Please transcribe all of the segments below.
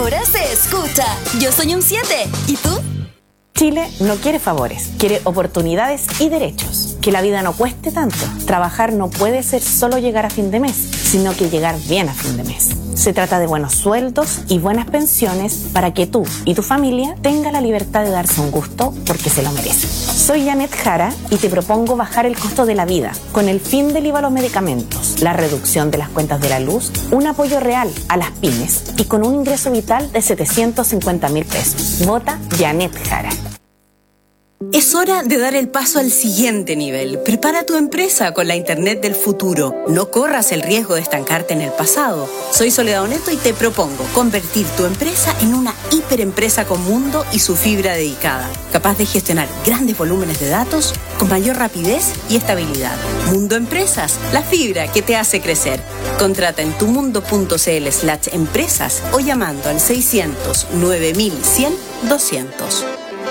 ahora se escucha. Yo soy un 7. ¿Y tú? Chile no quiere favores, quiere oportunidades y derechos. Que la vida no cueste tanto. Trabajar no puede ser solo llegar a fin de mes, sino que llegar bien a fin de mes. Se trata de buenos sueldos y buenas pensiones para que tú y tu familia tengan la libertad de darse un gusto porque se lo merecen. Soy Janet Jara y te propongo bajar el costo de la vida con el fin del IVA a los medicamentos, la reducción de las cuentas de la luz, un apoyo real a las pymes y con un ingreso vital de 750.000 pesos. Vota Janet Jara. Es hora de dar el paso al siguiente nivel. Prepara tu empresa con la Internet del futuro. No corras el riesgo de estancarte en el pasado. Soy Soledad Oneto y te propongo convertir tu empresa en una hiperempresa con mundo y su fibra dedicada, capaz de gestionar grandes volúmenes de datos con mayor rapidez y estabilidad. Mundo Empresas, la fibra que te hace crecer. Contrata en tumundo.cl/empresas o llamando al 600 9100 200.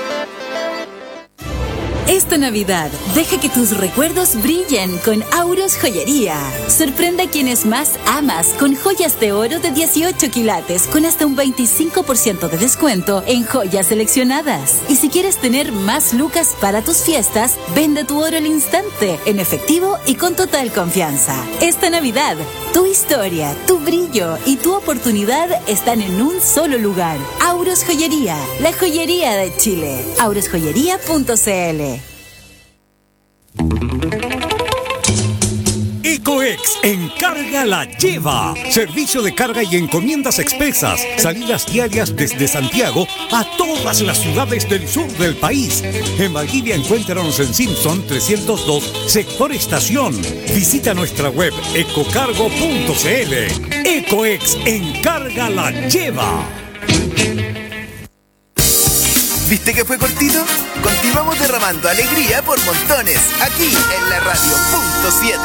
Esta Navidad, deja que tus recuerdos brillen con Auros Joyería. Sorprende a quienes más amas con joyas de oro de 18 quilates con hasta un 25% de descuento en joyas seleccionadas. Y si quieres tener más lucas para tus fiestas, vende tu oro al instante, en efectivo y con total confianza. Esta Navidad, tu historia, tu brillo y tu oportunidad están en un solo lugar. Auros Joyería, la joyería de Chile. aurosjoyería.cl. Ecoex Encarga la Lleva. Servicio de carga y encomiendas expresas. Salidas diarias desde Santiago a todas las ciudades del sur del país. En Valdivia encuéntranos en Simpson 302, sector estación. Visita nuestra web ecocargo.cl. Ecoex Encarga la Lleva. ¿Viste que fue cortito? Continuamos derramando alegría por montones, aquí en la radio punto 7.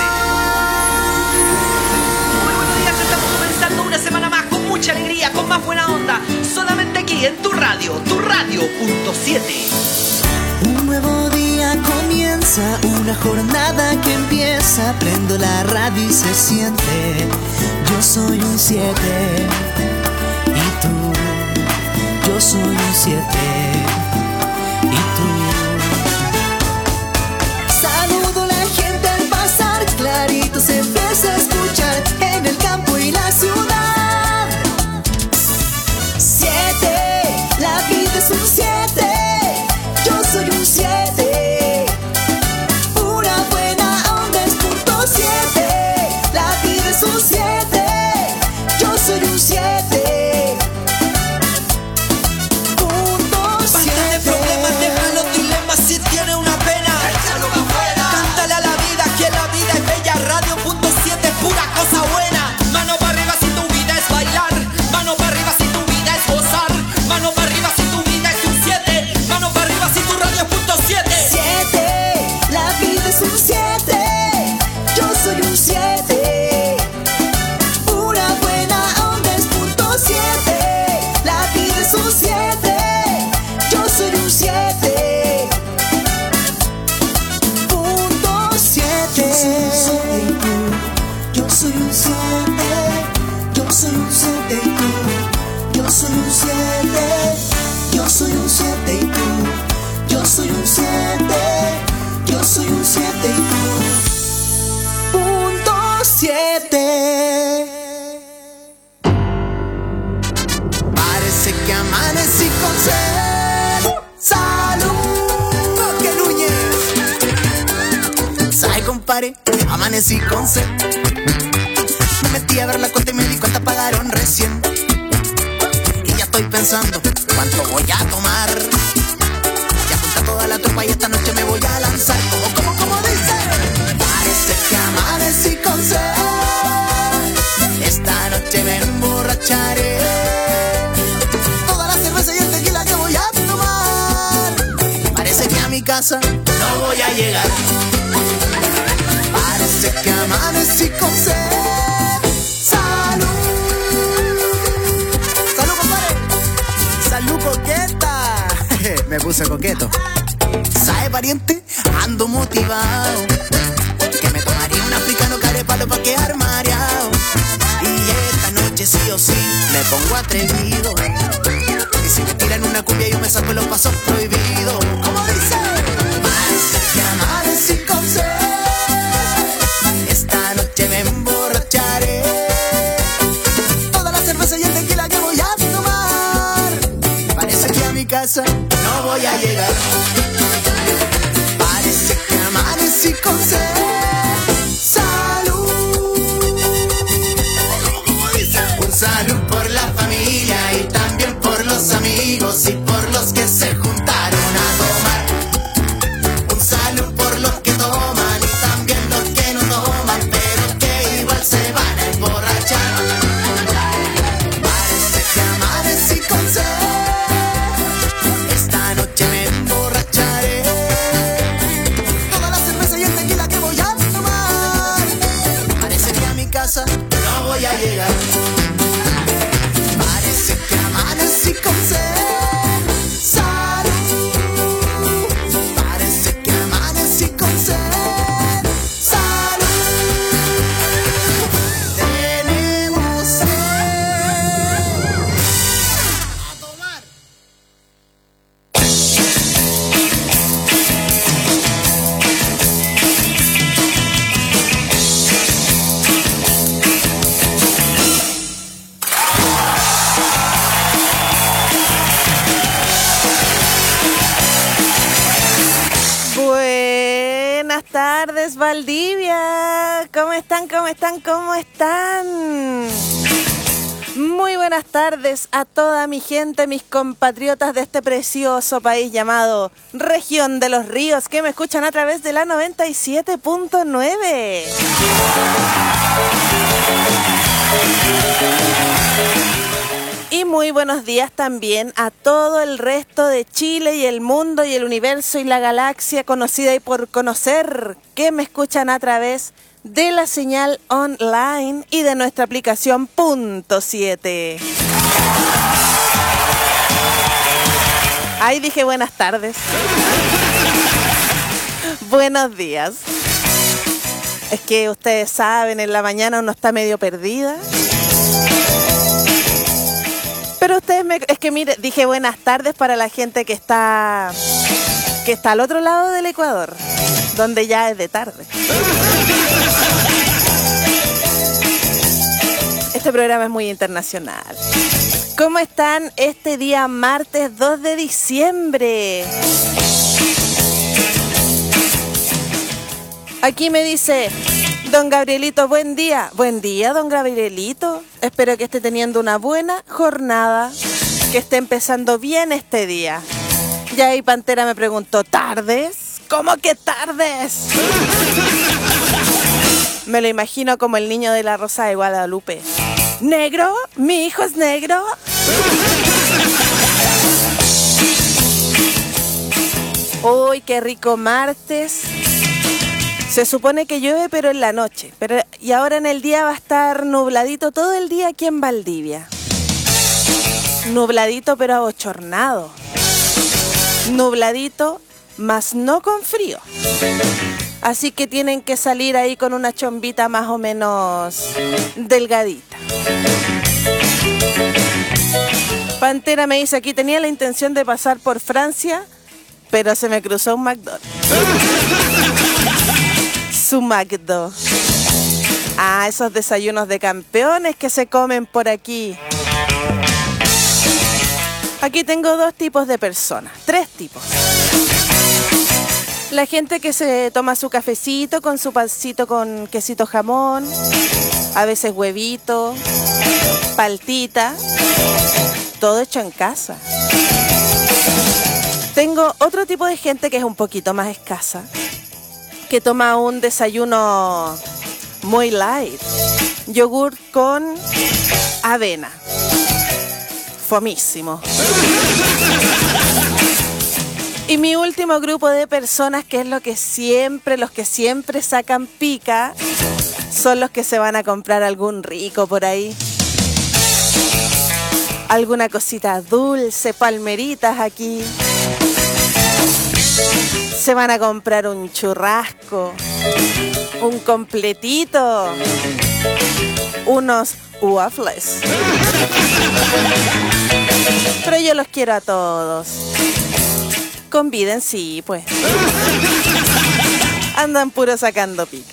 Muy buenos días, estamos comenzando una semana más con mucha alegría, con más buena onda, solamente aquí en tu radio punto 7. Un nuevo día comienza, una jornada que empieza, prendo la radio y se siente, yo soy un 7, y tú, yo soy un 7. Clarito se empieza a escuchar en el campo y la ciudad. 7, la vida es un 7, yo soy un 7. Una buena onda es punto 7, la vida es un 7, yo soy un 7. Punto 7. Basta de problemas, deja los dilemas, si tiene una pena, échalo afuera. Cántale a la vida que la vida es bella. Radio punto 7 es pura cosa buena. Mano para arriba si tu vida es bailar. Mano para arriba si tu vida es gozar. Mano para arriba si tu vida es un 7. Mano para arriba si tu radio es punto 7. 7, la vida es un 7, yo soy un 7. Una buena onda es punto 7, la vida es un 7, yo soy un 7. Punto 7. Yo soy un 7, yo soy un 7 y tú. Yo soy un 7, yo soy un 7 y tú. Yo soy un 7, yo soy un 7 y tú. Punto 7. Parece que amanecí con sed. ¡Salud! ¡Que Núñez! ¿Sabe, compadre? Amanecí con sed. Me metí a ver la cuenta y me di cuenta pagaron recién. Y ya estoy pensando cuánto voy a tomar. Ya apunta toda la tropa y esta noche me voy a lanzar. ¿Cómo dice? Parece que amanecí con sed. Esta noche me emborracharé. Toda la cerveza y el tequila que voy a tomar. Parece que a mi casa no voy a llegar. Parece que amanecí con sed. Salud. Salud, compadre. Salud, coqueta. Me puse coqueto. ¿Sabe, pariente? Ando motivado. Que me tomaría un africano carepalo pa' quedar mareado. Y esta noche sí sí o sí me pongo atrevido. Y si me tiran una cumbia yo me saco los pasos prohibidos. ¿Cómo dice? Parece que amanecí con sed. Esta noche me emborracharé. Toda la cerveza y el tequila que voy a tomar. Parece que a mi casa no voy a llegar. Parece que amanecí con sed. Salud por la familia y también por los amigos y por los que se juntaron a tomar. Un salud por los que toman y también los que no toman, pero que igual se van a emborrachar. Parece que amanecí con sed. Esta noche me emborracharé. Toda la cerveza y el tequila que voy a tomar. Parece que a mi casa no voy a llegar. Amanecí con sed, salud. Parece que amanecí con sed, salud. Tenemos sed. A tomar. Buenas tardes, Valdivia. ¿Cómo están? ¿Cómo están? ¿Cómo están? Muy buenas tardes a toda mi gente, mis compatriotas de este precioso país llamado Región de los Ríos, que me escuchan a través de la 97.9. Y muy buenos días también a todo el resto de Chile y el mundo y el universo y la galaxia conocida y por conocer, que me escuchan a través de la señal online y de nuestra aplicación Punto 7. Ahí dije buenas tardes. Buenos días. Es que ustedes saben, en la mañana uno está medio perdida. Pero ustedes es que mire, dije buenas tardes para la gente que está al otro lado del Ecuador, donde ya es de tarde. Este programa es muy internacional. ¿Cómo están este día martes 2 de diciembre? Aquí me dice don Gabrielito, buen día. Buen día, don Gabrielito. Espero que esté teniendo una buena jornada, que esté empezando bien este día. Y ahí Pantera me preguntó, ¿tardes? ¿Cómo que tardes? Me lo imagino como el niño de la Rosa de Guadalupe. ¿Negro? ¿Mi hijo es negro? Uy, qué rico martes. Se supone que llueve, pero en la noche. Y ahora en el día va a estar nubladito todo el día aquí en Valdivia. Nubladito, pero abochornado. Nubladito, mas no con frío. Así que tienen que salir ahí con una chombita más o menos delgadita. Pantera me dice, aquí tenía la intención de pasar por Francia, pero se me cruzó un McDonald's. Su Magdo. Ah, esos desayunos de campeones que se comen por aquí. Aquí tengo dos tipos de personas, tres tipos. La gente que se toma su cafecito con su pancito con quesito jamón, a veces huevito, paltita, todo hecho en casa. Tengo otro tipo de gente que es un poquito más escasa, que toma un desayuno muy light, yogur con avena, fomísimo. Y mi último grupo de personas, que es los que siempre sacan pica, son los que se van a comprar algún rico por ahí. Alguna cosita dulce, palmeritas aquí. Se van a comprar un churrasco, un completito, unos waffles. Pero yo los quiero a todos. Conviden, sí, pues. Andan puro sacando pica.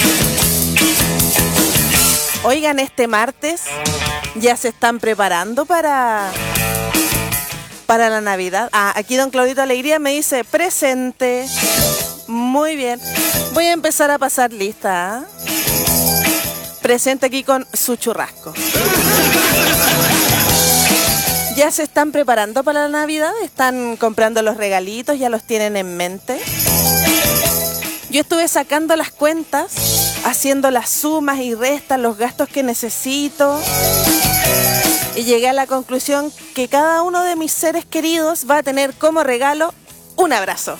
Oigan, este martes ya se están preparando para la Navidad. Aquí don Claudito Alegría me dice presente. Muy bien. Voy a empezar a pasar lista. Presente aquí con su churrasco. ¿Ya se están preparando para la Navidad? ¿Están comprando los regalitos? ¿Ya los tienen en mente? Yo estuve sacando las cuentas, haciendo las sumas y restas, los gastos que necesito. Y llegué a la conclusión que cada uno de mis seres queridos va a tener como regalo un abrazo.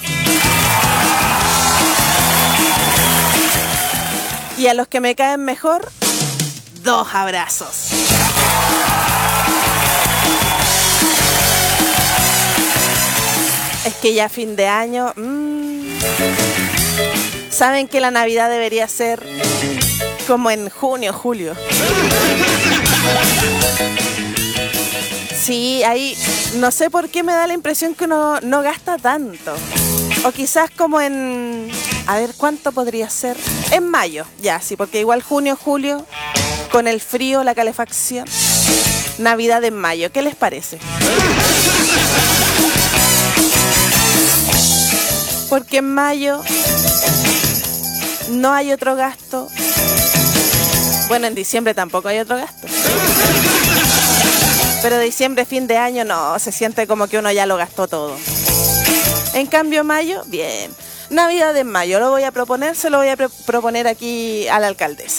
Y a los que me caen mejor, 2 abrazos. Es que ya fin de año... Saben que la Navidad debería ser como en junio, julio. Sí, ahí no sé por qué me da la impresión que uno no gasta tanto. O quizás como en... A ver, ¿cuánto podría ser? En mayo, ya, sí, porque igual junio, julio, con el frío, la calefacción. Navidad en mayo, ¿qué les parece? Porque en mayo no hay otro gasto. Bueno, en diciembre tampoco hay otro gasto. Pero diciembre, fin de año, no, se siente como que uno ya lo gastó todo. En cambio, mayo, bien. Navidad en mayo, lo voy a proponer, se lo voy a proponer aquí a la alcaldesa.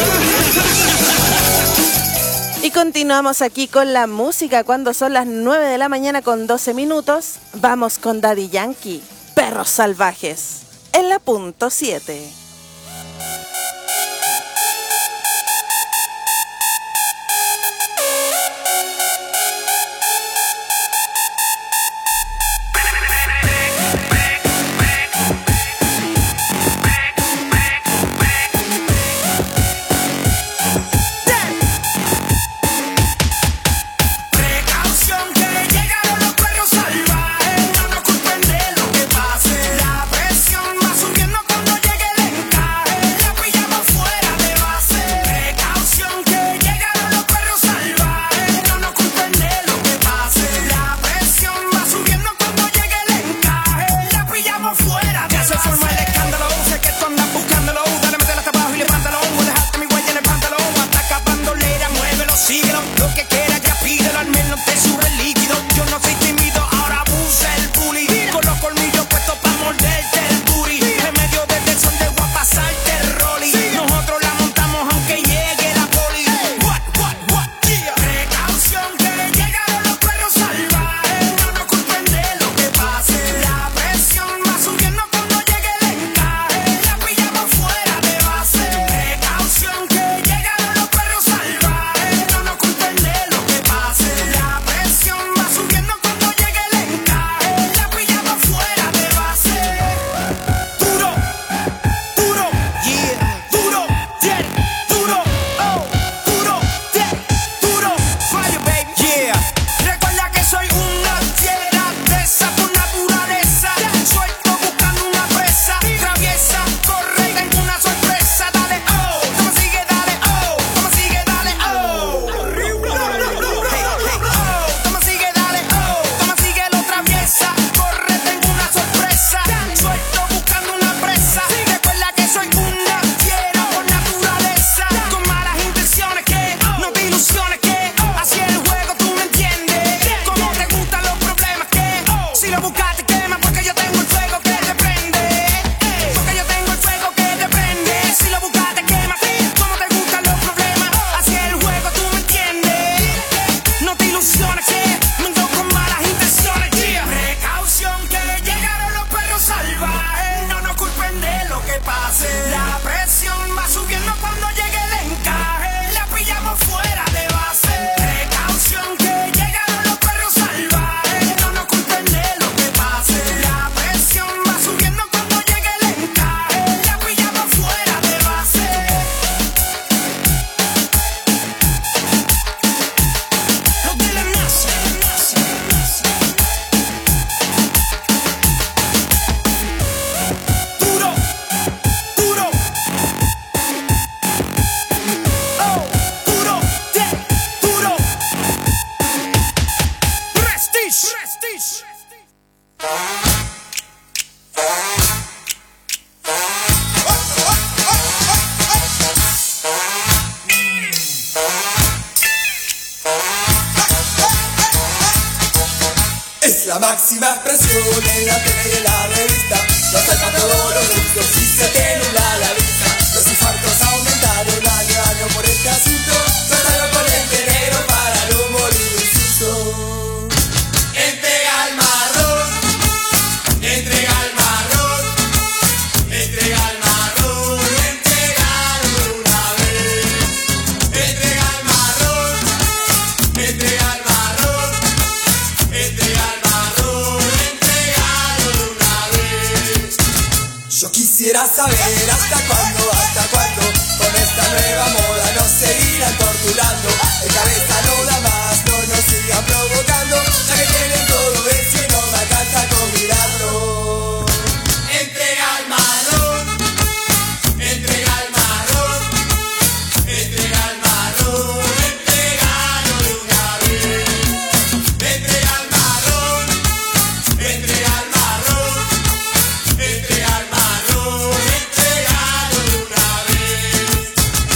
Y continuamos aquí con la música cuando son las 9 de la mañana con 12 minutos. Vamos con Daddy Yankee, Perros Salvajes, en la punto 7. Subiendo cuando llegue el Es la máxima expresión en la tele y en la revista. Lo aceptan todos los gustos y se tiene una la vista. Los infartos aumentaron año a año por este asunto. Trátalo con el negro para no morir de susto. Entrega el marrón, entrega el marrón, entrega el marrón, entregalo una vez. Entrega el marrón, entrega el marrón, entrega el marrón, entregalo una vez. Yo quisiera saber hasta cuándo, con esta nueva moda nos seguirán torturando. En cabeza no da más, no nos sigan provocando, ya que tienen todo eso y no me alcanza con mirarlo. Entrega el marrón, entrega el marrón, entrega el marrón, entregalo de una vez. Entrega el marrón, entrega el marrón, entrega el marrón, entregalo de una vez.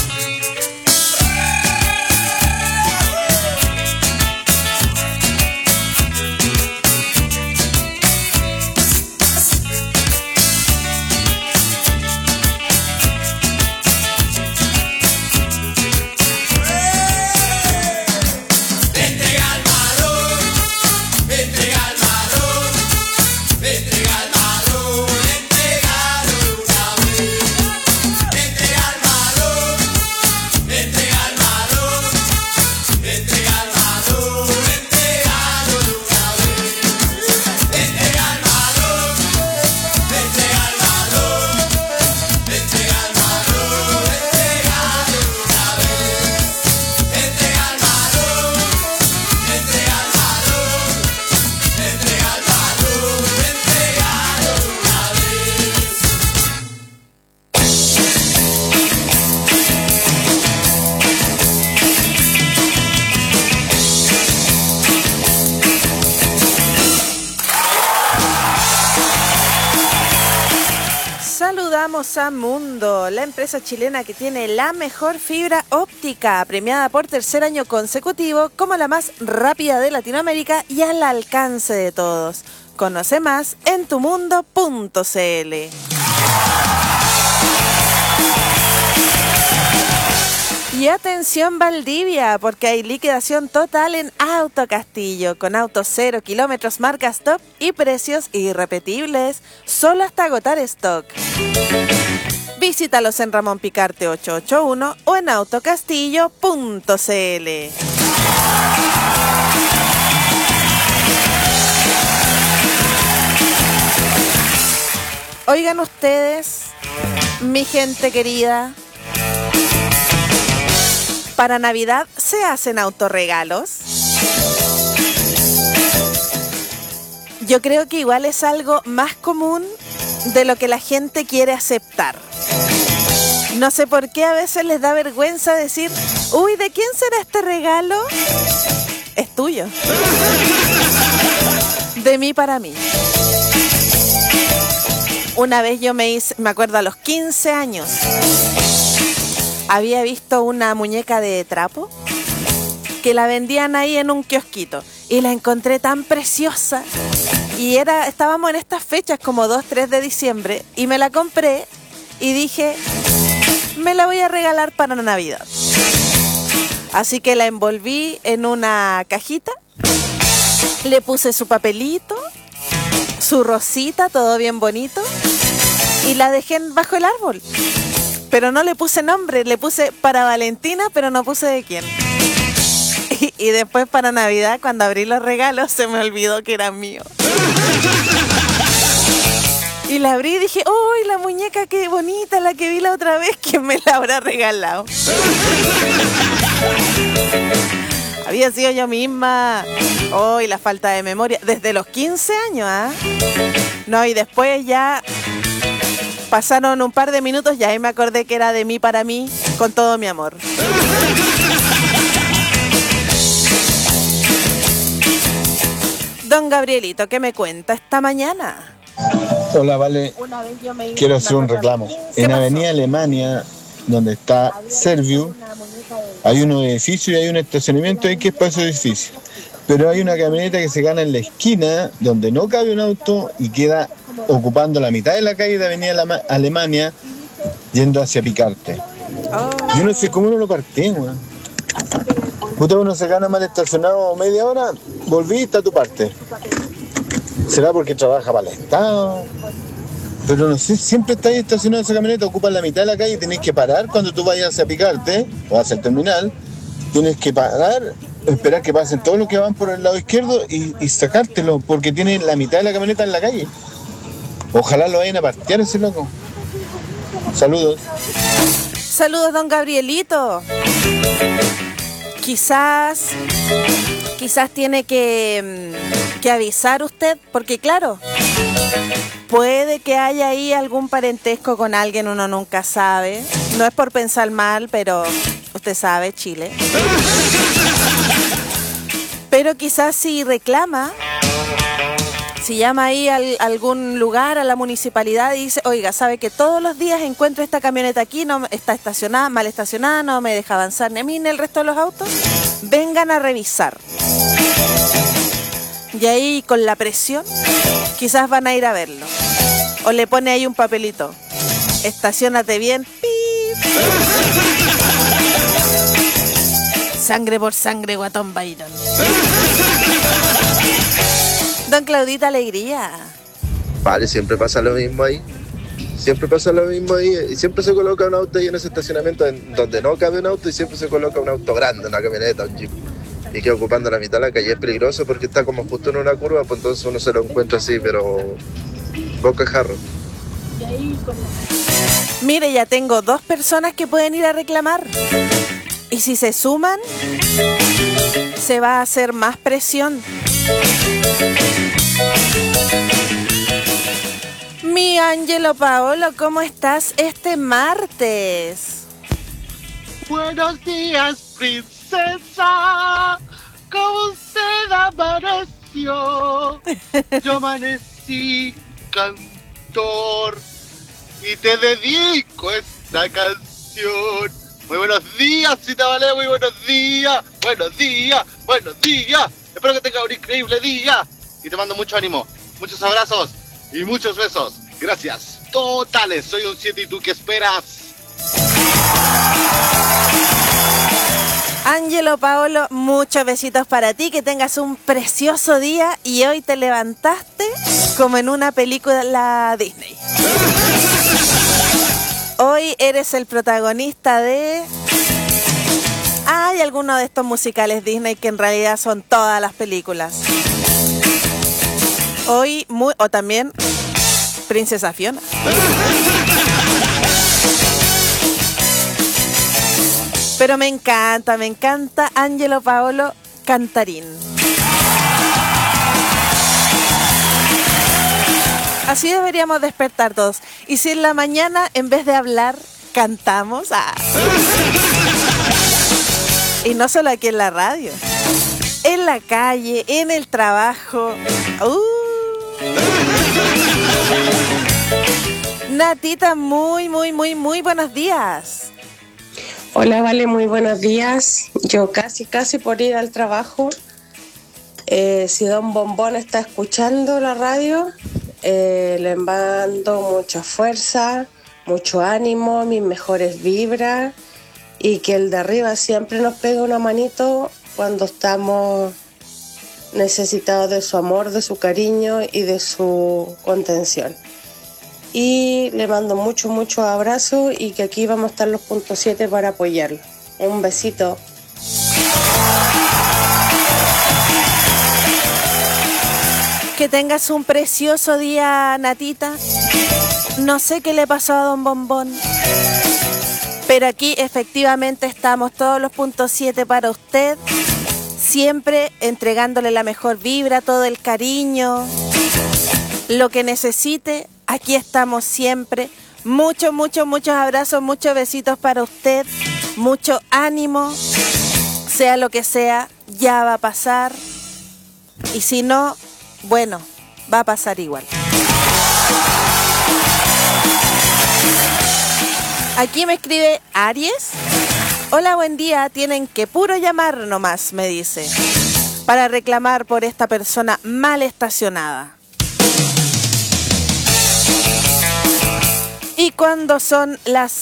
Entrega el marrón, entrega el marrón, entrega el marrón, entregalo de una vez. Entrega el marrón, entrega el marrón, entrega el marrón, entregalo de una vez. Entrega el marrón, entrega el marrón, entrega el marrón, entregalo de una vez. Entrega el marrón, entrega el marrón, entrega el marrón, entregalo de una vez. Saludamos a Mundo, la empresa chilena que tiene la mejor fibra óptica, premiada por tercer año consecutivo como la más rápida de Latinoamérica y al alcance de todos. Conoce más en tumundo.cl. Y atención Valdivia, porque hay liquidación total en Auto Castillo, con autos 0 kilómetros marcas top y precios irrepetibles, solo hasta agotar stock. Visítalos en Ramón Picarte 881 o en autocastillo.cl. Oigan ustedes, mi gente querida, ¿para Navidad se hacen autorregalos? Yo creo que igual es algo más común de lo que la gente quiere aceptar. No sé por qué a veces les da vergüenza decir, uy, ¿de quién será este regalo? Es tuyo. De mí para mí. Una vez yo me acuerdo a los 15 años, había visto una muñeca de trapo que la vendían ahí en un kiosquito y la encontré tan preciosa y estábamos en estas fechas como 2-3 de diciembre y me la compré y dije, me la voy a regalar para Navidad. Así que la envolví en una cajita, le puse su papelito, su rosita, todo bien bonito, y la dejé bajo el árbol. Pero no le puse nombre, le puse para Valentina, pero no puse de quién. Y después para Navidad, cuando abrí los regalos, se me olvidó que era mío. Y la abrí y dije, ¡uy, la muñeca qué bonita, la que vi la otra vez! ¿Quién me la habrá regalado? Había sido yo misma. ¡Uy, la falta de memoria! Desde los 15 años, ¿ah? No, y después ya pasaron un par de minutos y ahí me acordé que era de mí para mí, con todo mi amor. Don Gabrielito, ¿qué me cuenta esta mañana? Hola, Vale. Quiero hacer un reclamo. En Avenida Alemania, donde está Serviu, hay unos edificios y hay un estacionamiento ahí que es para esos edificios. Pero hay una camioneta que se gana en la esquina, donde no cabe un auto y queda ocupando la mitad de la calle de Avenida Alemania, yendo hacia Picarte. Yo no sé cómo no lo partí, weón. Puta, uno se gana mal estacionado media hora, volviste a tu parte. ¿Será porque trabaja para el Estado? Pero no sé, siempre está ahí estacionado esa camioneta, ocupa la mitad de la calle y tenés que parar cuando tú vayas hacia Picarte o hacia el terminal. Tienes que parar, esperar que pasen todos los que van por el lado izquierdo y sacártelo, porque tiene la mitad de la camioneta en la calle. Ojalá lo vayan a partear ese loco. Saludos. Saludos, don Gabrielito. Quizás tiene que avisar usted, porque claro, puede que haya ahí algún parentesco con alguien, uno nunca sabe. No es por pensar mal, pero usted sabe, Chile. Pero quizás si reclama, si llama ahí a algún lugar, a la municipalidad y dice, oiga, sabe que todos los días encuentro esta camioneta aquí, no está estacionada, mal estacionada, no me deja avanzar ni a mí ni el resto de los autos, vengan a revisar. Y ahí con la presión, quizás van a ir a verlo. O le pone ahí un papelito, estaciónate bien, ¡pip! Sangre por sangre, guatón Byron. Don Claudita Alegría. Vale, siempre pasa lo mismo ahí. Siempre pasa lo mismo ahí. Y siempre se coloca un auto ahí en ese estacionamiento donde no cabe un auto y siempre se coloca un auto grande, una camioneta, un jeep. Y que ocupando la mitad de la calle es peligroso porque está como justo en una curva, pues entonces uno se lo encuentra así, pero boca de jarro. Mire, ya tengo 2 personas que pueden ir a reclamar. Y si se suman, se va a hacer más presión. Mi Ángelo Paolo, ¿cómo estás este martes? Buenos días, princesa. ¿Cómo usted amaneció? Yo amanecí cantor y te dedico esta canción. Muy buenos días, Cita Vale, muy buenos días. Buenos días, buenos días. Espero que tenga un increíble día. Y te mando mucho ánimo, muchos abrazos y muchos besos. Gracias. Totales, soy un 7 y tú qué esperas. Ángelo Paolo, muchos besitos para ti, que tengas un precioso día y hoy te levantaste como en una película Disney. Hoy eres el protagonista de... Hay algunos de estos musicales Disney que en realidad son todas las películas. Hoy, o también Princesa Fiona. Pero me encanta Ángelo Paolo Cantarín. Así deberíamos despertar todos. Y si en la mañana, en vez de hablar, cantamos. Y no solo aquí en la radio. En la calle, en el trabajo. Natita, muy buenos días. Hola, Vale, muy buenos días. Yo casi por ir al trabajo. Si Don Bombón está escuchando la radio, le mando mucha fuerza, mucho ánimo, mis mejores vibras y que el de arriba siempre nos pegue una manito cuando estamos necesitados de su amor, de su cariño y de su contención. Y le mando mucho abrazo y que aquí vamos a estar los puntos 7 para apoyarlo. Un besito. Que tengas un precioso día, Natita. No sé qué le pasó a Don Bombón, pero aquí efectivamente estamos todos los puntos 7 para usted, siempre entregándole la mejor vibra, todo el cariño, lo que necesite, aquí estamos siempre. Muchos abrazos, muchos besitos para usted, mucho ánimo, sea lo que sea, ya va a pasar, y si no, Bueno, va a pasar igual. Aquí me escribe Aries. Hola, buen día. Tienen que puro llamar nomás, me dice, para reclamar por esta persona mal estacionada. Y cuando son las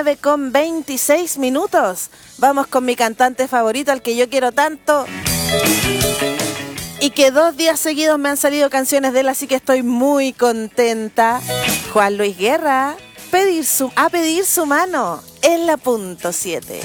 9:26, vamos con mi cantante favorito, al que yo quiero tanto, y que 2 días seguidos me han salido canciones de él, así que estoy muy contenta. Juan Luis Guerra, a pedir su mano en la punto 7.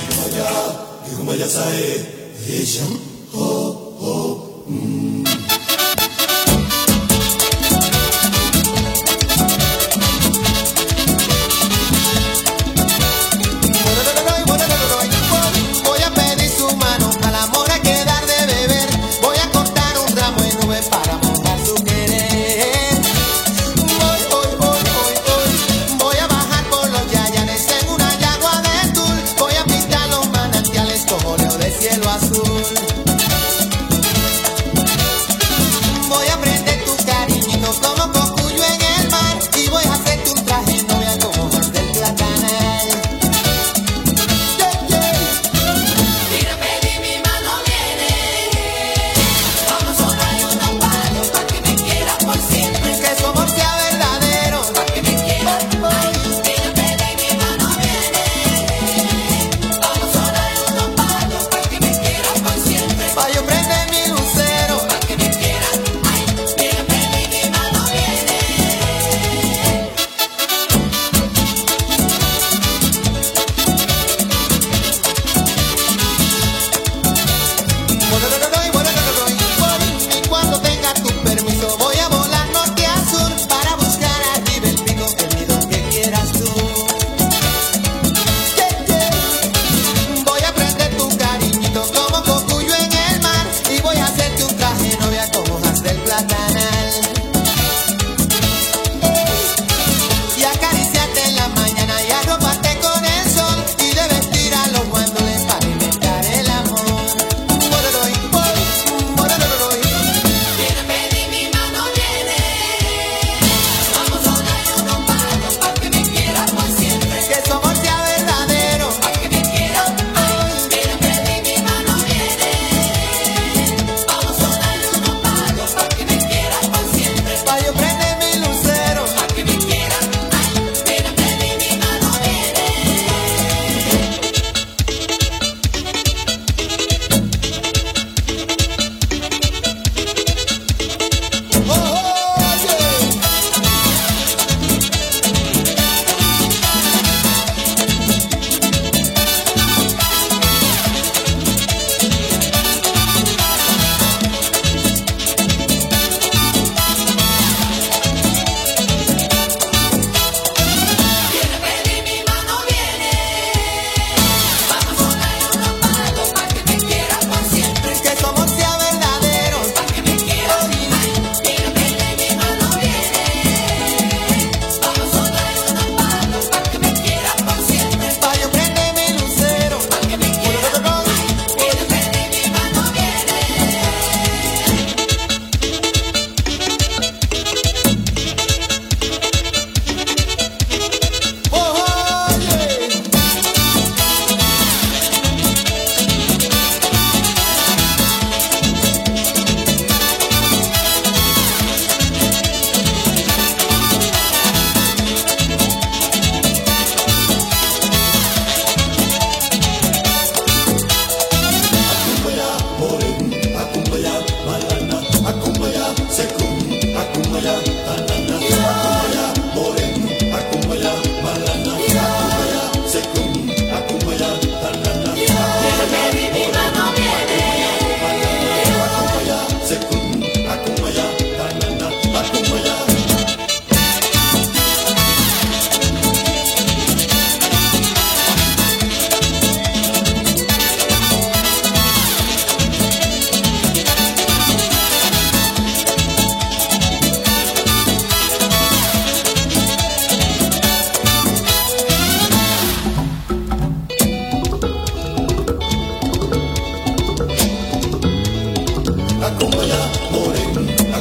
Voy a pedir su mano al amor hay que dar de beber. Voy a cortar un ramo de nubes para mojar su querer. Voy a bajar por los yayanes en una yagua de tul. Voy a pintar los manantiales con óleo de cielo azul. Voy a prender tu cariñito como cocuyo en el mar. Y voy a hacerte un traje novia como Juan del Platanal.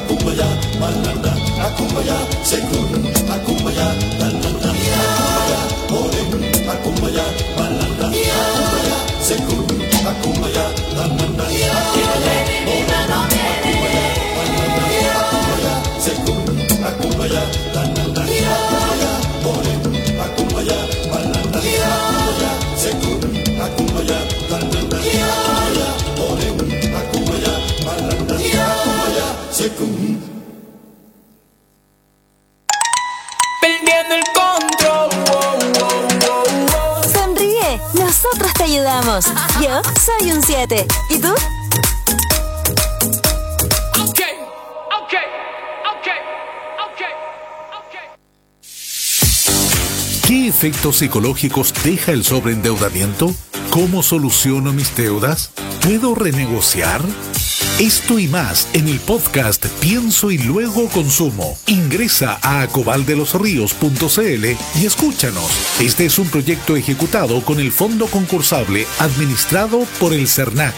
Akumbaya, malanda, akumbaya, sekun, akumbaya, malanda, akumbaya, moren, akumbaya, malanda, akumbaya, sekun, akumbaya, malanda, akumbaya, moren, akumbaya, malanda, akumbaya, sekun, akumbaya, malanda, akumbaya, moren, akumbaya, malanda, akumbaya, sekun, akumbaya, malanda, akumbaya, moren, akumbaya, malanda, akumbaya, sekun. Perdiendo el control. Sonríe, nosotros te ayudamos. Yo soy un 7. ¿Y tú? ¿Qué efectos psicológicos deja el sobreendeudamiento? ¿Cómo soluciono mis deudas? ¿Puedo renegociar? Esto y más en el podcast Pienso y Luego Consumo. Ingresa a acobaldelosríos.cl y escúchanos. Este es un proyecto ejecutado con el Fondo Concursable administrado por el CERNAC.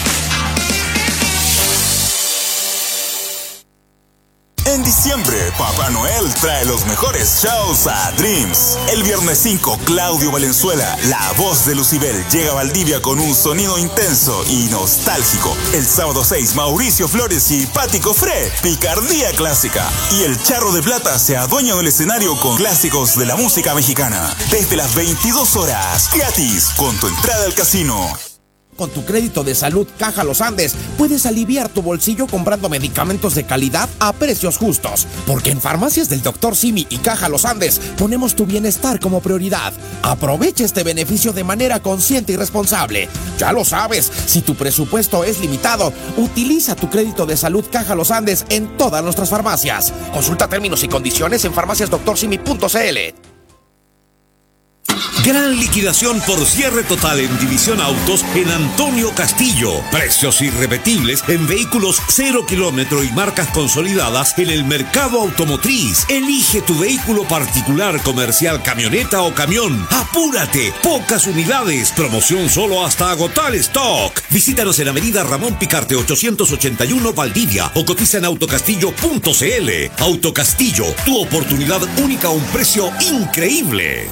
En diciembre, Papá Noel trae los mejores shows a Dreams. El viernes 5, Claudio Valenzuela, la voz de Lucibel, llega a Valdivia con un sonido intenso y nostálgico. El sábado 6, Mauricio Flores y Patti Cofré, picardía clásica. Y el Charro de Plata se adueña del escenario con clásicos de la música mexicana. Desde las 22 horas, gratis, con tu entrada al casino. Con tu crédito de salud Caja Los Andes puedes aliviar tu bolsillo comprando medicamentos de calidad a precios justos. Porque en Farmacias del Dr. Simi y Caja Los Andes ponemos tu bienestar como prioridad. Aprovecha este beneficio de manera consciente y responsable. Ya lo sabes, si tu presupuesto es limitado, utiliza tu crédito de salud Caja Los Andes en todas nuestras farmacias. Consulta términos y condiciones en farmaciasdoctorsimi.cl. Gran liquidación por cierre total en División Autos en Antonio Castillo. Precios irrepetibles en vehículos 0 kilómetro y marcas consolidadas en el mercado automotriz. Elige tu vehículo particular, comercial, camioneta o camión. ¡Apúrate! Pocas unidades. Promoción solo hasta agotar stock. Visítanos en Avenida Ramón Picarte 881 Valdivia o cotiza en autocastillo.cl. Autocastillo, tu oportunidad única a un precio increíble.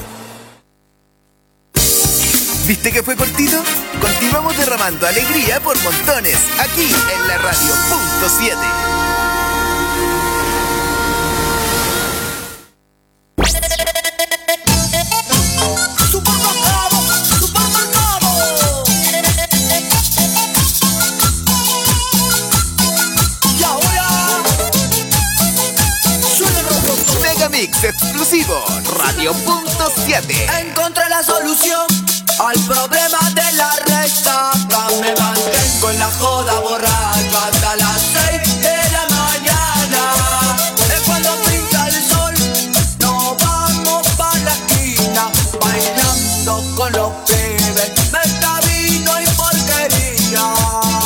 ¿Viste que fue cortito? Continuamos derramando alegría por montones, aquí en la radio .7. Megamix exclusivo, radio .7. Encontré la solución al problema de la resaca. Me mantengo en la joda borracho hasta las 6 de la mañana. Es cuando pinta el sol, nos vamos pa' la esquina, bailando con los pibes, mezcla vino y porquería.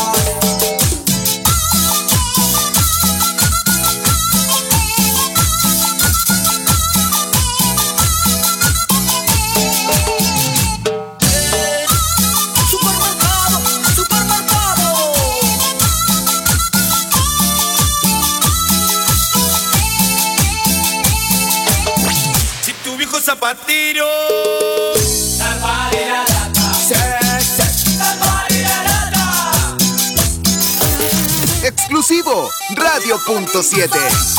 Zapatero. Exclusivo, radio .7.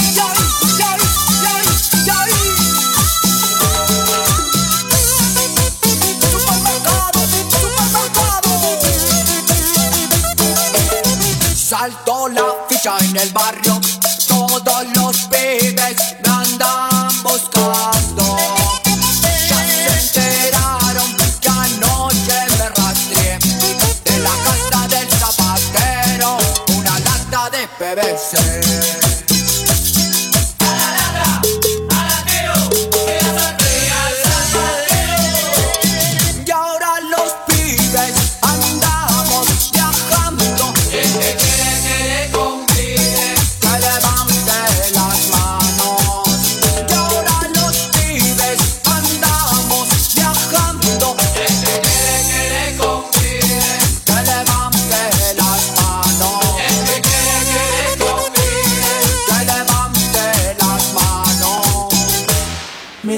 Saltó la ficha en el barrio, todos los pibes me andan buscando. Ya se enteraron que anoche me rastreé de la casa del zapatero una lata de PVC. Y ahora los pibes andamos viajando. El que quiere que le convide, que levante las manos. Y ahora los pibes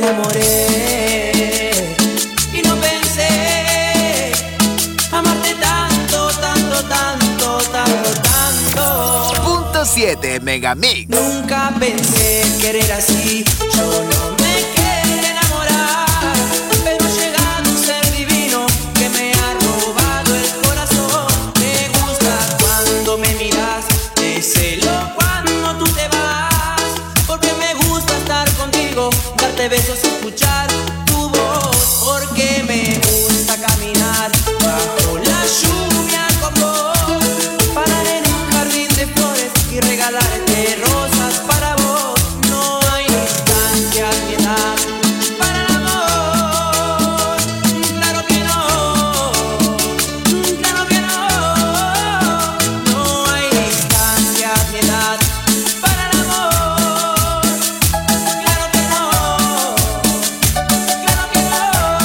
enamoré y no pensé amarte tanto, tanto, tanto, tanto, tanto. Punto 7 Megamix. Nunca pensé querer así, yo no me quería enamorar, pero ha llegado un ser divino que me ha robado el corazón. Me gusta cuando me miras, te celo cuando tú te vas, porque me gusta estar contigo, darte besos y escuchar tu voz, porque me gusta caminar bajo la lluvia con vos, parar en un jardín de flores y regalarte rosas para vos. No hay distancia ni edad para el amor, claro que no, claro que no. No hay distancia ni edad para el amor, claro que no, claro que no.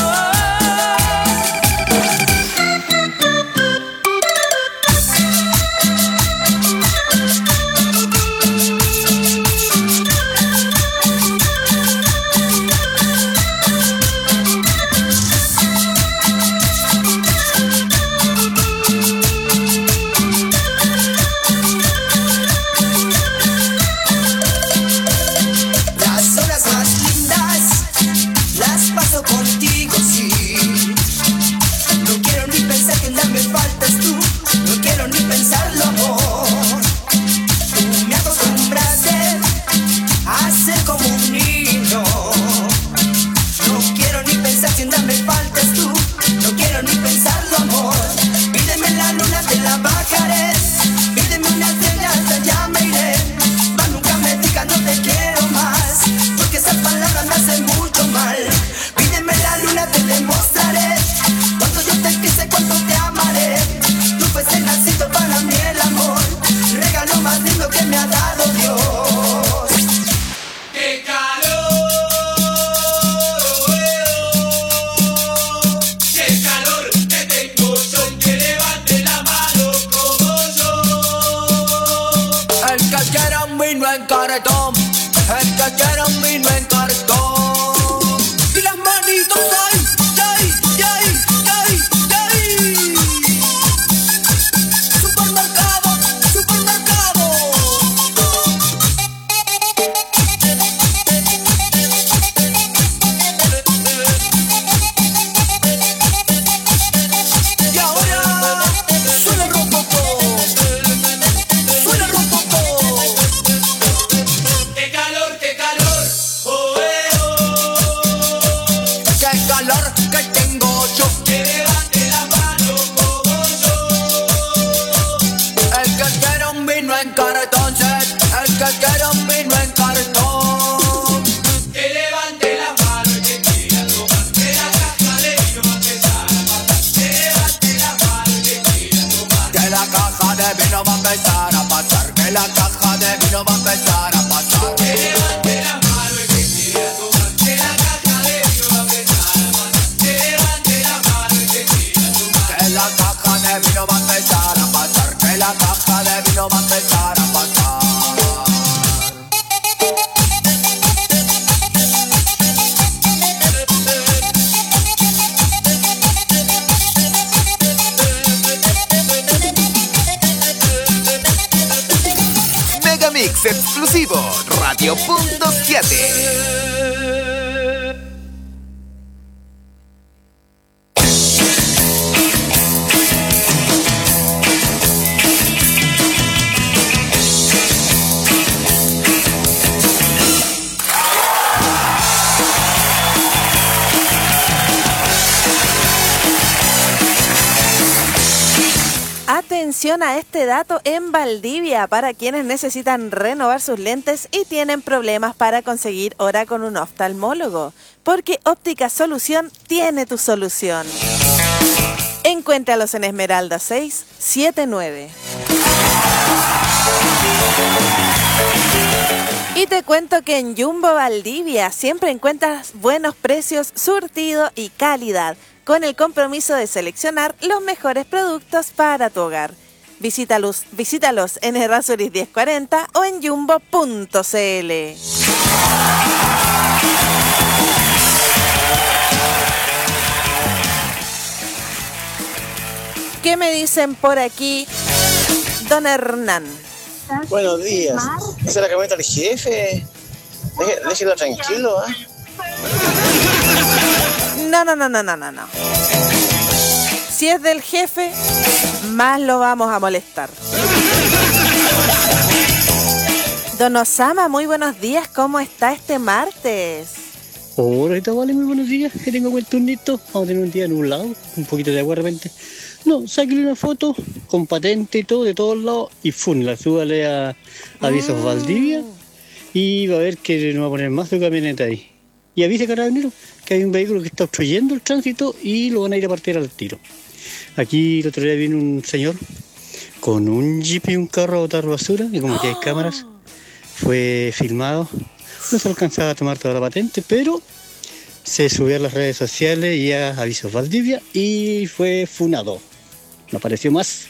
Las horas más lindas las paso contigo, sí. No quiero ni pensar que nada me faltas tú, no quiero ni pensarlo, amor. Tú me acostumbraste a ser como un niño. No quiero ni pensar que nada me faltas tú, no quiero ni pensarlo, amor. Pídeme la luna, te la bajaré. Pídeme una estrella, hasta allá me iré. Mas nunca me digas no te quiero más, porque esas palabras me hacen mucho mal. Pídeme la luna, te demostraré cuánto yo te quise, cuánto te amaré. Tú fuiste nacido para mí el amor, regalo más lindo que me ha dado Dios. ¡Qué calor! ¡Qué calor que tengo yo! Que levante la mano como yo. El que quiera un vino en cartón, el que quiera un vino en cartón. Y las manitos ahí, ahí, ahí, ahí, ahí. Supermercado, supermercado. Y ahora suena el rococó, suena el rococó. ¡Qué calor, qué calor! ¡Oh, oh! Qué calor que tengo yo. Que levante la mano como yo. El que quiera un vino en cartón, el que quiera un vino en cartón. Que levante la mano el que quiera tomar, que la caja de vino va a empezar a pasar. Que levante la mano el que quiera tomar. Que la caja de vino va a empezar a pasar, que la caja de vino va a empezar a pasar. Que levante la mano el que quiera tomar, que la caja de vino va a empezar a pasar. Que levante la mano el que quiera tomar. Que la caja de vino va a empezar a pasar, que la caja de vino va a empezar a pasar. Megamix exclusivo, Radio Punto 7. Atención a este dato en Valdivia para quienes necesitan renovar sus lentes y tienen problemas para conseguir hora con un oftalmólogo, porque Óptica Solución tiene tu solución. Encuéntralos en Esmeralda 679. Y te cuento que en Jumbo Valdivia siempre encuentras buenos precios, surtido y calidad, con el compromiso de seleccionar los mejores productos para tu hogar. Visítalos en Errázuriz 1040 o en jumbo.cl. ¿Qué me dicen por aquí, don Hernán? Buenos días. ¿Esa es la camioneta del jefe? Déjelo tranquilo, ¿ah? No. Si es del jefe, más lo vamos a molestar. Don Osama, muy buenos días. ¿Cómo está este martes? Hola, vale, muy buenos días. Que tengo buen turnito. Vamos a tener un día nublado, un poquito de agua de repente. No, sáquele una foto con patente y todo, de todos lados, y la súbale a Avisos Valdivia, y va a ver que no va a poner más de camioneta ahí. Y avise a Carabineros que hay un vehículo que está obstruyendo el tránsito y lo van a ir a partir al tiro. Aquí el otro día vino un señor con un jeep y un carro a botar basura, y como que hay cámaras, fue filmado. No se alcanzaba a tomar toda la patente, pero se subió a las redes sociales y a Avisos Valdivia y fue funado. No apareció más.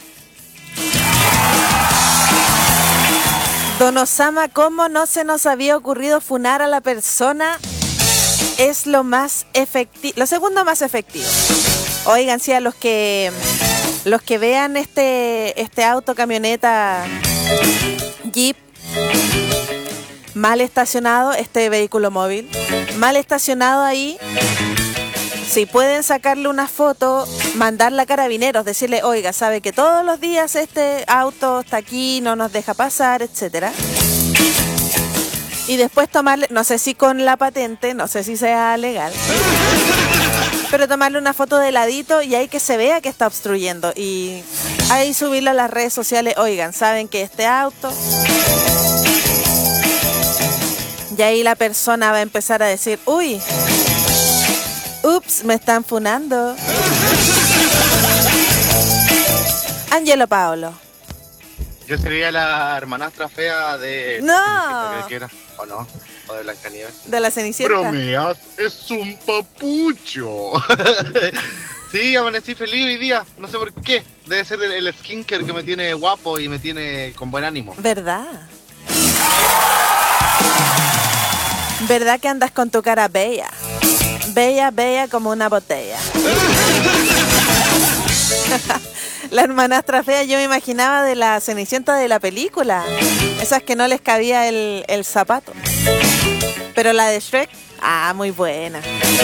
Don Osama, ¿cómo no se nos había ocurrido funar a la persona? Es lo más efectivo, lo segundo más efectivo. Oigan, sí, a los que vean este auto, camioneta, jeep, mal estacionado, este vehículo móvil, mal estacionado ahí, si pueden sacarle una foto, mandarla a Carabineros, decirle, oiga, sabe que todos los días este auto está aquí, no nos deja pasar, etcétera. Y después tomarle, no sé si con la patente, no sé si sea legal, pero tomarle una foto de ladito y ahí que se vea que está obstruyendo. Y ahí subirlo a las redes sociales, oigan, saben que este auto... Y ahí la persona va a empezar a decir, uy, ups, me están funando. Angelo Paolo. Yo sería la hermanastra fea de... ¡No! ¿O no? ¿O de Blancanieves? De la Cenicienta. Bromeas, es un papucho. Sí, amanecí feliz hoy día, no sé por qué. Debe ser el skincare que me tiene guapo y me tiene con buen ánimo. ¿Verdad? ¿Verdad que andas con tu cara bella? Bella, bella como una botella. La hermanastra fea yo me imaginaba de la Cenicienta de la película. Esas que no les cabía el zapato. Pero la de Shrek, muy buena.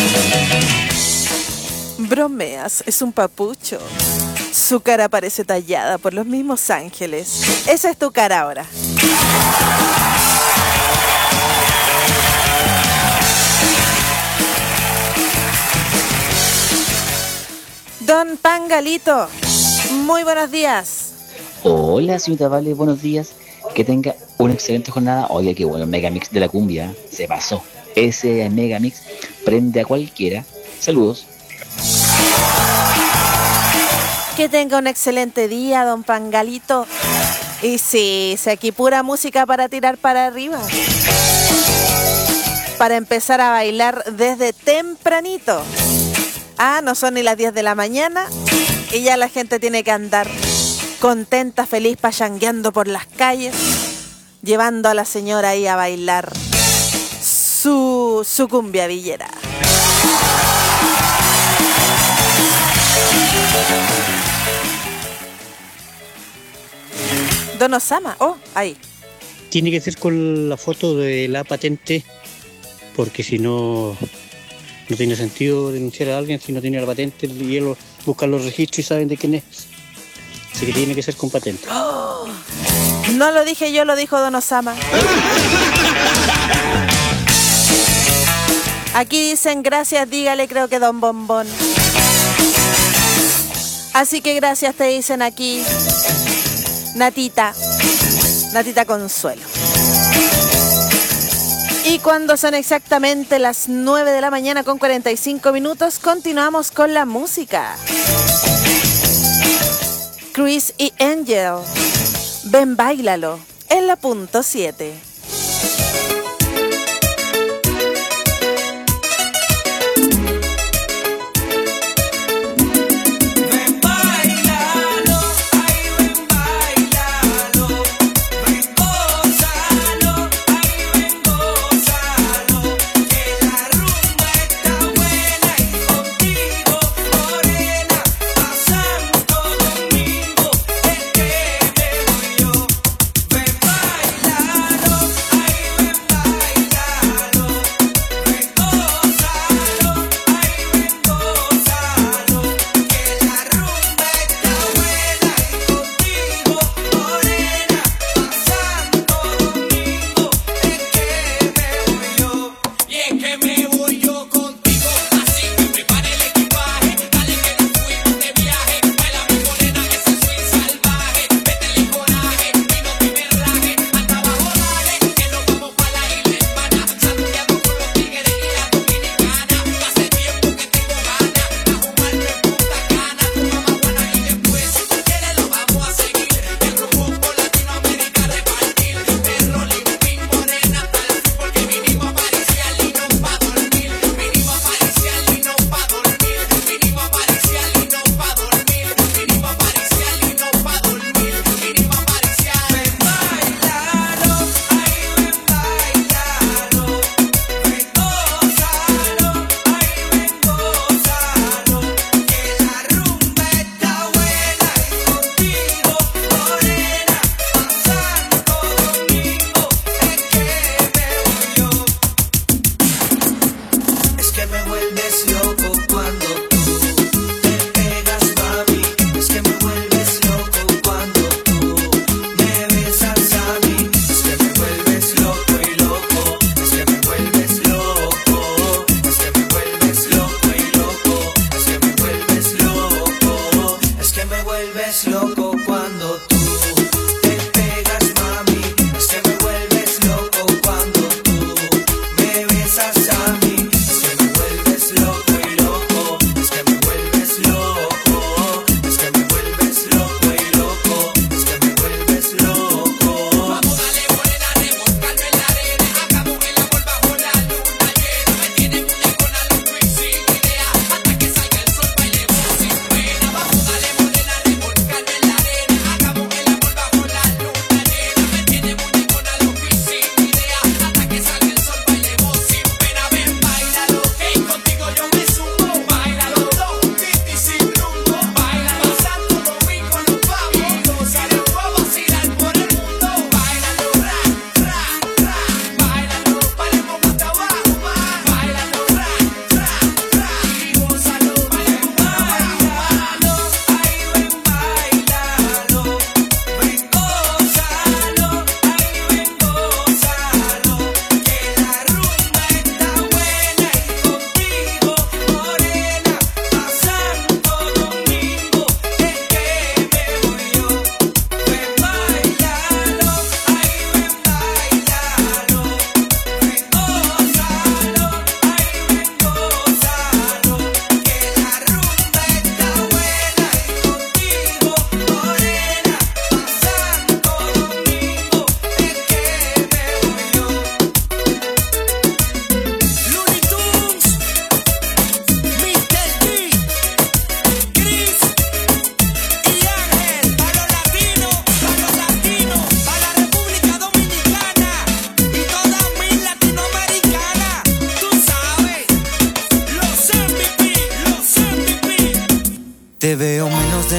Bromeas, es un papucho. Su cara parece tallada por los mismos ángeles. Esa es tu cara ahora. Don Pangalito, muy buenos días. Hola, señorita Vale, buenos días. Que tenga una excelente jornada. Oiga, qué bueno, el Megamix de la cumbia, se pasó. Ese Megamix prende a cualquiera. Saludos. Que tenga un excelente día, don Pangalito. Y sí, aquí pura música para tirar para arriba. Para empezar a bailar desde tempranito. No son ni las 10 de la mañana y ya la gente tiene que andar contenta, feliz, pachangueando por las calles, llevando a la señora ahí a bailar su cumbia villera. Don Osama, ahí. Tiene que ser con la foto de la patente, porque si no... No tiene sentido denunciar a alguien si no tiene la patente y ellos buscan los registros y saben de quién es. Así que tiene que ser con patente. No lo dije yo, lo dijo don Osama. Aquí dicen gracias, dígale, creo que don Bombón. Así que gracias te dicen aquí Natita Consuelo. Y cuando son exactamente las 9 de la mañana con 45 minutos, continuamos con la música. Chris y Angel, ven, báilalo, en la punto 7. Todo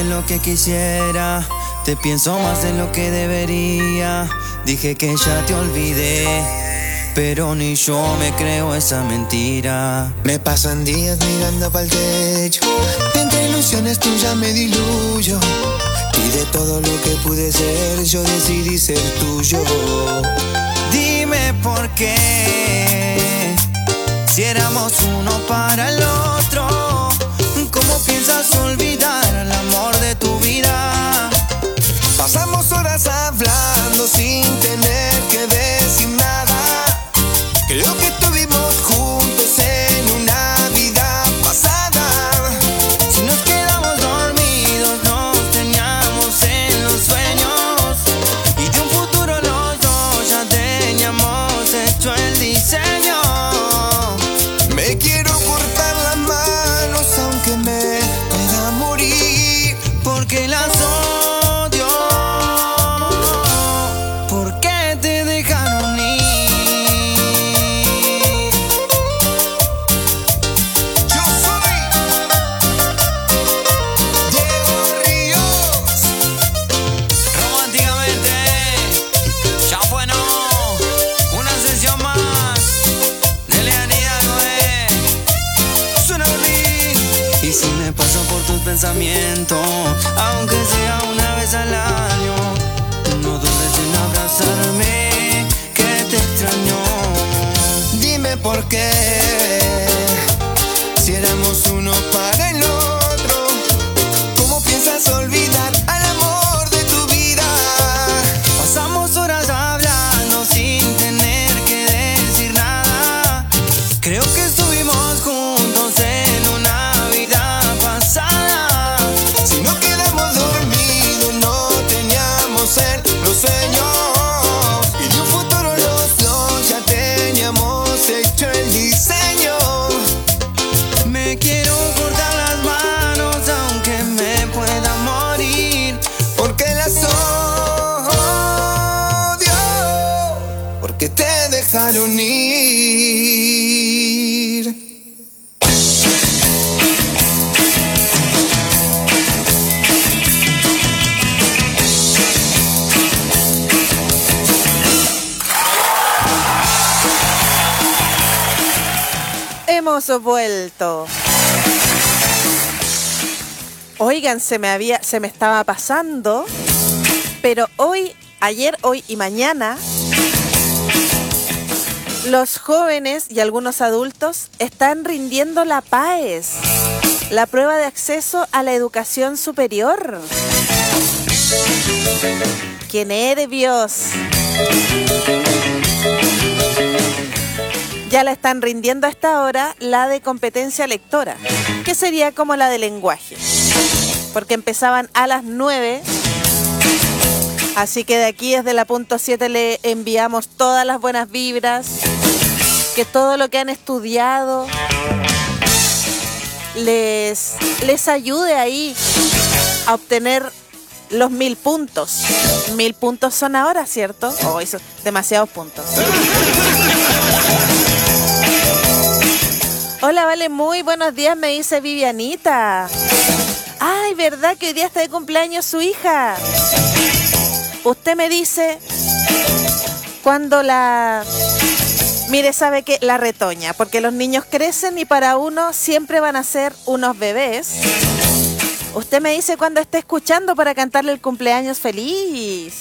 de lo que quisiera. Te pienso más de lo que debería. Dije que ya te olvidé, pero ni yo me creo esa mentira. Me pasan días mirando pa'l techo, entre ilusiones tuyas me diluyo. Y de todo lo que pude ser, yo decidí ser tuyo. Dime por qué, si éramos uno para el otro, ¿cómo piensas olvidar al amor de tu vida? Pasamos horas hablando sin tener que decir nada. Creo que estuvimos juntos en una vida pasada. Si nos quedamos dormidos, nos teníamos en los sueños, y de un futuro los dos ya teníamos hecho el diseño. Me quiero cortar las manos aunque me pueda morir, porque las odio. ¿Por qué te dejaron ir? Yo soy Diego Ríos. Románticamente, ya bueno, una sesión más de Leanía Noé. Suena horrible. Y si me paso por tus pensamientos, aunque sea una vez al año, no dudes en abrazarme, que te extraño. Dime por qué, si éramos uno para el otro, ¿cómo piensas olvidar al amor de tu vida? Pasamos horas hablando sin tener que decir nada. Creo que estuvimos juntos en una vida pasada. Si no quedamos dormidos, no teníamos los sueños, y de un futuro los dos ya teníamos hecho el diseño. Me quiero cortar las manos aunque me pueda morir, porque las odio, porque te dejaron ir. Hemos vuelto. Oigan, se me estaba pasando, pero ayer, hoy y mañana, los jóvenes y algunos adultos están rindiendo la PAES, la prueba de acceso a la educación superior. ¡Qué nervios! Ya la están rindiendo a esta hora la de competencia lectora, que sería como la de lenguaje, porque empezaban a las 9, así que de aquí desde la punto 7 le enviamos todas las buenas vibras, que todo lo que han estudiado les ayude ahí a obtener los 1000 puntos. 1000 puntos son ahora, ¿cierto? Oh, eso, demasiados puntos. Hola, Vale, muy buenos días, me dice Vivianita. Ay, ¿verdad que hoy día está de cumpleaños su hija? Usted me dice cuando mire, sabe que la retoña, porque los niños crecen y para uno siempre van a ser unos bebés. Usted me dice cuando esté escuchando para cantarle el cumpleaños feliz.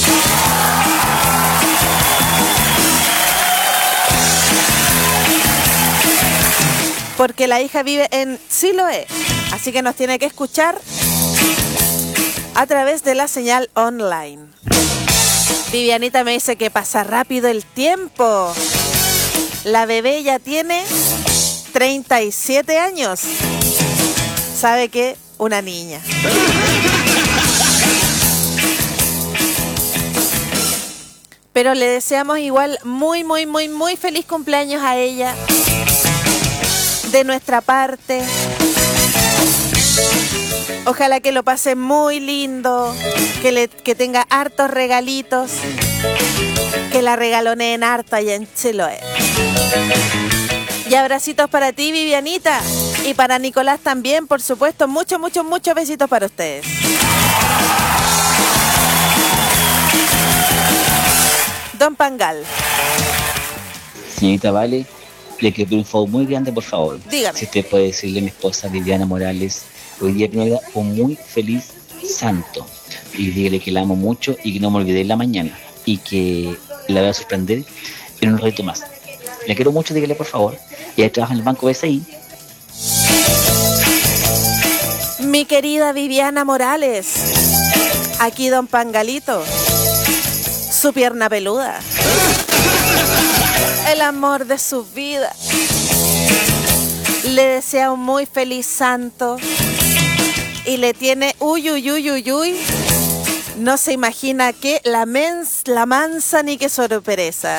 Porque la hija vive en Siloé, así que nos tiene que escuchar a través de la señal online. Vivianita me dice que pasa rápido el tiempo. La bebé ya tiene 37 años. ¿Sabe qué? Una niña. Pero le deseamos igual muy, muy, muy, muy feliz cumpleaños a ella. De nuestra parte. Ojalá que lo pase muy lindo, que tenga hartos regalitos, que la regaloneen harto allá en Chiloé. Y abracitos para ti, Vivianita. Y para Nicolás también, por supuesto, muchos besitos para ustedes. Don Pangal. Señorita Vale, le quiero pedir un favor muy grande, por favor. Dígame. Si usted puede decirle a mi esposa Viviana Morales, hoy día primero un muy feliz santo. Y dígale que la amo mucho y que no me olvidé en la mañana. Y que la voy a sorprender en un ratito más. Le quiero mucho, dígale por favor. Ella trabaja en el Banco BCI. Mi querida Viviana Morales. Aquí don Pangalito. Su pierna peluda. El amor de su vida. Le desea un muy feliz santo. Y le tiene uy. No se imagina que la mansa ni que sorpresa.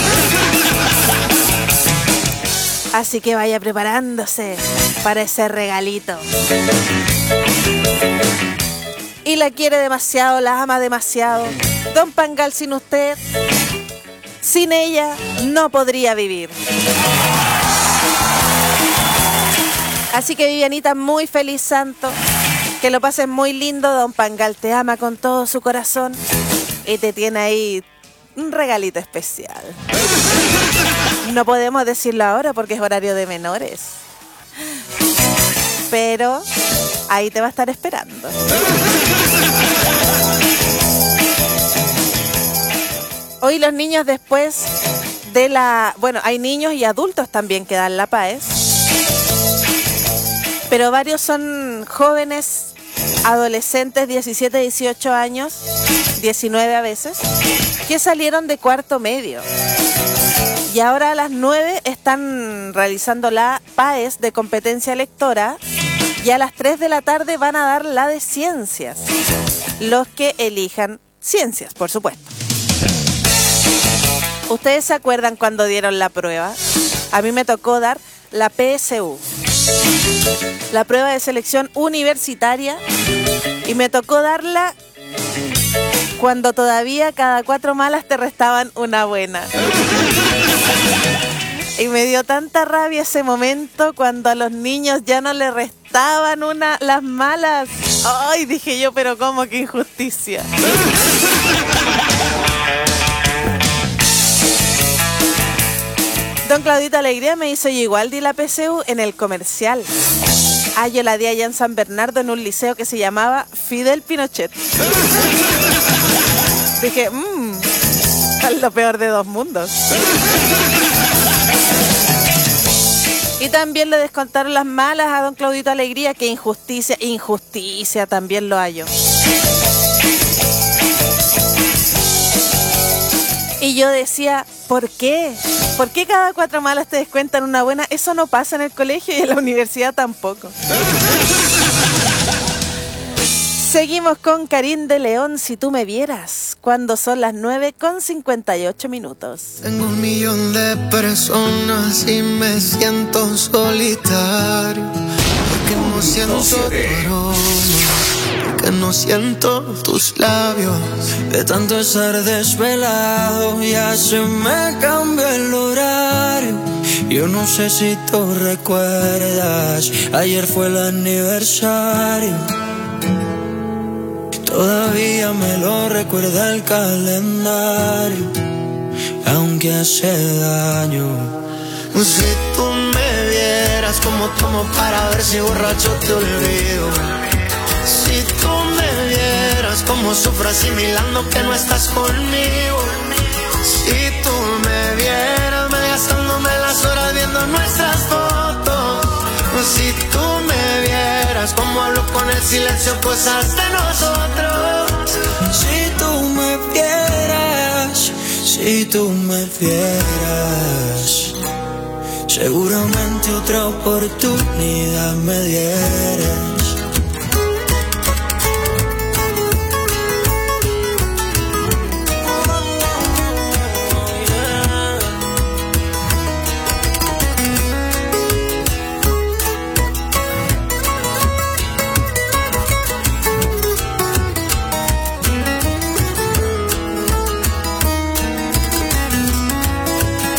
Así que vaya preparándose para ese regalito. Y la quiere demasiado, la ama demasiado. Don Pangal, sin usted, sin ella, no podría vivir. Así que Vivianita, muy feliz santo. Que lo pases muy lindo. Don Pangal te ama con todo su corazón. Y te tiene ahí un regalito especial. No podemos decirlo ahora porque es horario de menores. Pero ahí te va a estar esperando. Hoy los niños después de la... Bueno, hay niños y adultos también que dan la PAES. Pero varios son jóvenes, adolescentes, 17, 18 años, 19 a veces, que salieron de cuarto medio. Y ahora a las 9 están realizando la PAES de competencia lectora y a las 3 de la tarde van a dar la de ciencias. Los que elijan ciencias, por supuesto. ¿Ustedes se acuerdan cuando dieron la prueba? A mí me tocó dar la PSU, la prueba de selección universitaria, y me tocó darla cuando todavía cada 4 malas te restaban una buena. Y me dio tanta rabia ese momento cuando a los niños ya no le restaban las malas. Ay, dije yo, pero cómo, qué injusticia. Don Claudito Alegría me hizo, yo igual di la PSU en el comercial. Yo la di allá en San Bernardo en un liceo que se llamaba Fidel Pinochet. Dije, es lo peor de dos mundos. Y también le descontaron las malas a don Claudito Alegría, que injusticia también lo hallo. Y yo decía, ¿por qué? ¿Por qué cada 4 malas te descuentan una buena? Eso no pasa en el colegio y en la universidad tampoco. Seguimos con Karim de León, Si tú me vieras, cuando son las 9:58. Tengo 1 millón de personas y me siento solitario, porque no siento tu aroma, porque no siento tus labios. De tanto estar desvelado ya se me cambió el horario. Yo no sé si tú recuerdas, ayer fue el aniversario. Todavía me lo recuerda el calendario, aunque hace daño. Si tú me vieras como tomo para ver si borracho te olvido. Si tú me vieras como sufro asimilando que no estás conmigo. Si tú me vieras malgastándome las horas viendo nuestras fotos. Si tú me vieras como hablo con el silencio, cosas de nosotros. Si tú me vieras, si tú me vieras, seguramente otra oportunidad me dieras.